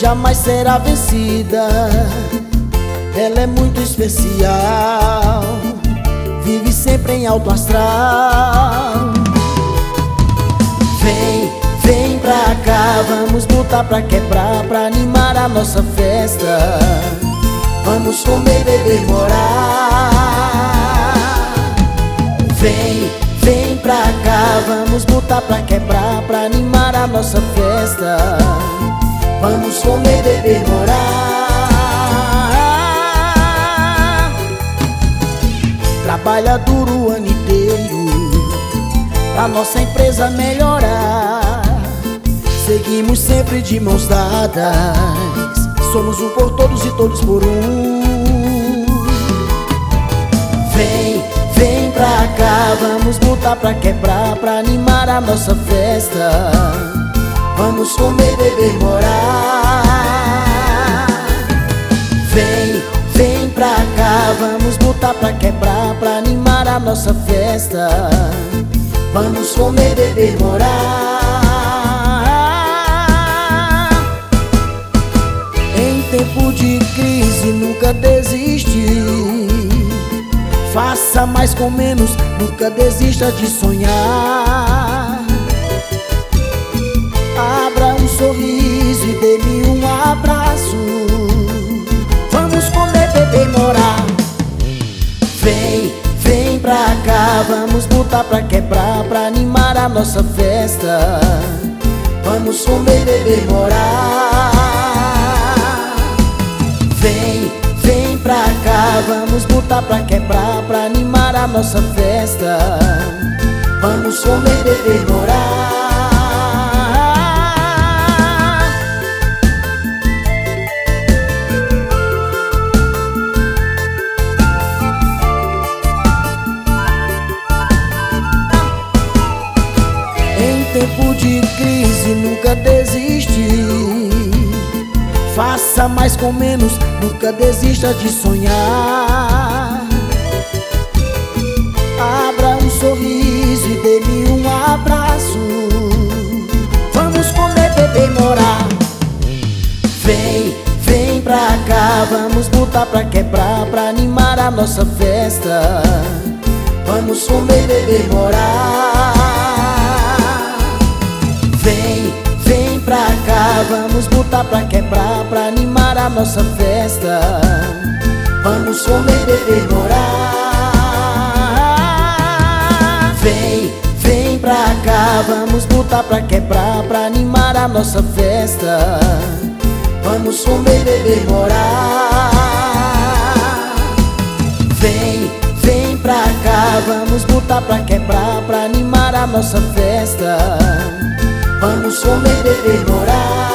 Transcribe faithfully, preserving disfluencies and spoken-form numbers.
jamais será vencida. Ela é muito especial, vive sempre em alto astral. Vem, vem pra cá, vamos botar pra quebrar, pra animar a nossa festa. Vamos comer, beber, morar. Vem, vem pra cá, vamos botar pra quebrar, pra animar a nossa festa. Vamos comer, beber, morar. Trabalha duro o ano inteiro pra nossa empresa melhorar. Seguimos sempre de mãos dadas, somos um por todos e todos por um. Vem, vem pra cá, vamos botar pra quebrar, pra animar a nossa festa. Vamos comer, beber, morar. Vem, vem pra cá, vamos botar pra quebrar, pra animar a nossa festa. Vamos comer, beber, morar. Em tempo de crise nunca desiste. Faça mais com menos, nunca desista de sonhar. Abra um sorriso e dê-me um abraço. Vamos comer, beber, morar. Vem, vem pra cá, vamos botar pra quebrar, pra animar a nossa festa. Vamos comer, beber, morar. Vem, vem pra cá, vamos botar pra quebrar, pra animar a nossa festa. Vamos comer, beber, morar. Em tempo de crise nunca desiste. Faça mais com menos, nunca desista de sonhar. Abra um sorriso e dê-me um abraço. Vamos comer, beber, morar. Vem, vem pra cá, vamos botar pra quebrar, pra animar a nossa festa. Vamos comer, beber, morar. Vem, vem pra cá, vamos botar pra quebrar, pra animar a nossa festa. Vamos comer, beber, morar. Vem, vem pra cá, vamos botar pra quebrar, pra animar a nossa festa. Vamos comer, beber, morar. Vem, vem pra cá, vamos botar pra quebrar, pra animar a nossa festa. Vamos comer, beber, morar.